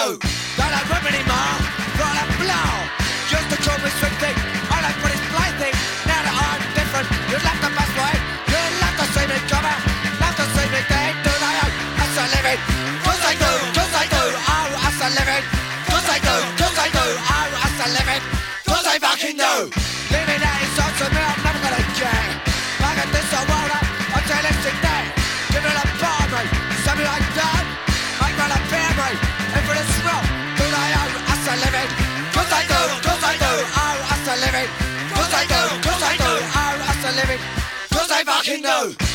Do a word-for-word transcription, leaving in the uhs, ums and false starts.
do. Don't have room anymore, got a blow. Used to call me sweet thing, I like what it's blind thing. Now that I'm different, you'd love the best way. You'd love to see me come out, love to see me dead. Do they owe us a living? Cause I do, cause I do, oh us a living. Cause I do, cause I do, oh us a living. Cause I fucking do. Living out inside to me, I'm never gonna get. Back at this I roll up, until it's in there. Give it a bar me, something like that. I'm gonna bear me, and for this rock, do they owe us a living? Cause I do, cause I do, oh us a living. Cause I do, cause I do, oh us a living. Cause I fucking do.